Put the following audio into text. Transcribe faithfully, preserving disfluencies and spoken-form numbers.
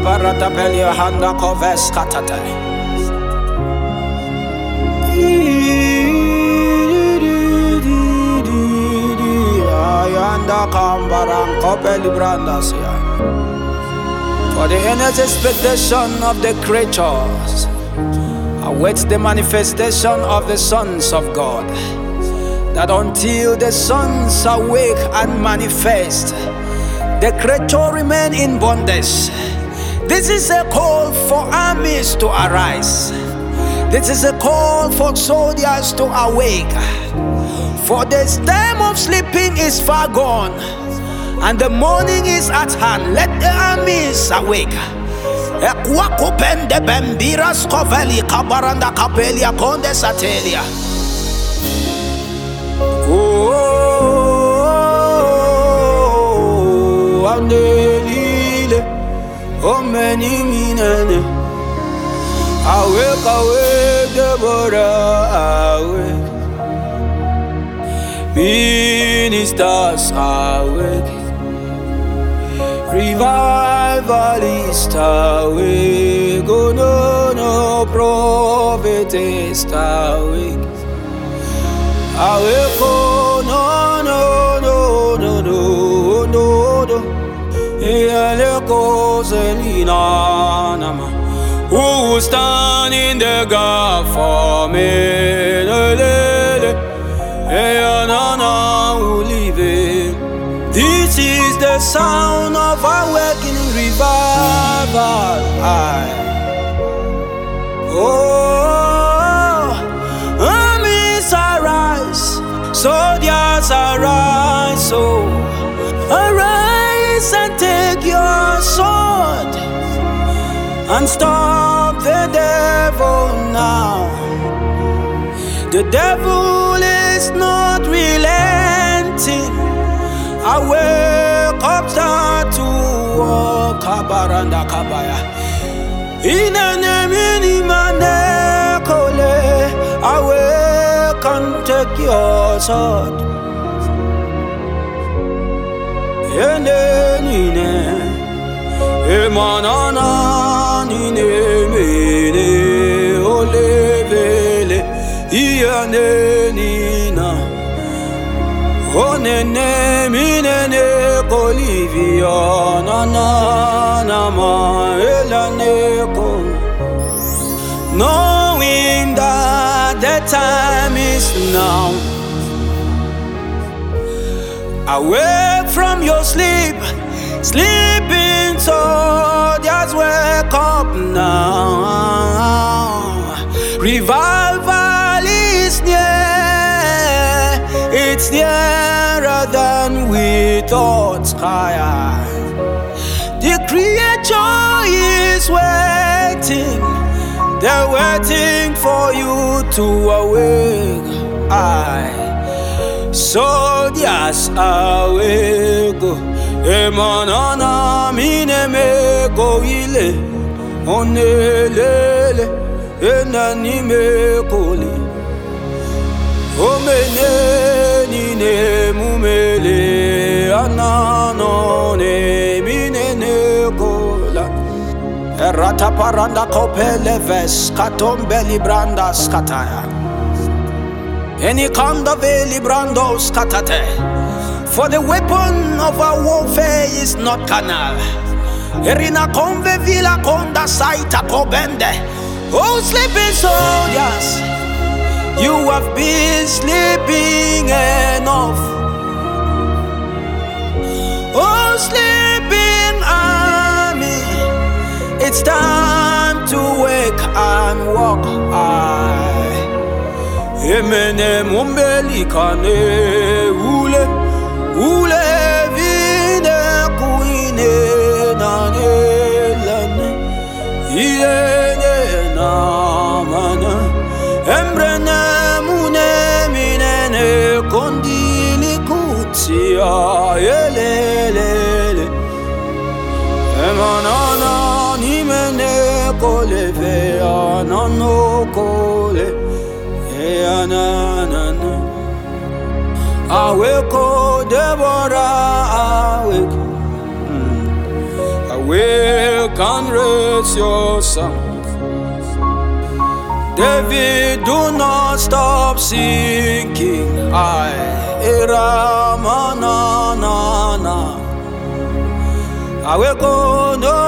barata pelia handa koves katata. Ayanda kambaran kopeli brandas ya. For the earnest expectation of the creatures awaits the manifestation of the sons of God. That until the sons awake and manifest, the creature remain in bondage. This is a call for armies to arise. This is a call for soldiers to awake. For the time of sleeping is far gone, and the morning is at hand. Let the armies awake. Ekwakupende bembiras koveli kabaranda kapelia konde satelia. Oh, andelile, oh many minane. Awake, awake, Deborah, awake. Ministers awake. Revivalist awake. Oh no, no, prophetess awake. Awake, oh no, no, no, no, no, no, no. Eleko Selina nama. Who stand in the gap for me? This is the sound of awakening revival. Aye. Oh, armies arise, soldiers arise, so arise and take your sword and stop the devil now. The devil is not relenting. Awake up, start to walk. Kabaranda kabaya. Inene mane kole. Awake and take your sword. Ene nine. Emanana nine mene olevele. Iane nina. Onene minene kolivia na na na ma elane ko. Knowing that the time is now. Awake from your sleep, sleeping soldiers, wake up now. Revival is near, it's nearer than we thought. The creature is waiting, they're waiting for you to awake. I, soldiers awake. Emanana mine me go ile, onelele, enani me kole. Omene nine mumele, anano ne mine ne kola. Errata paranda kopele ves, katombeli branda skataya. Any kind of librando skatate. For the weapon of our warfare is not carnal. Erina conve villa conda saita kobende. Oh, sleeping soldiers, you have been sleeping enough. Oh, sleeping army, it's time to wake and walk. I Emene mumbeli kane ule ule vine kuine nane lane iene namana embrene mune minene kondili kutia elelele emanana nimene koleve anano kole. Awake, oh Deborah, awake, mm. Awake and it's your song. David, do not stop singing. I Ramanana. I will go no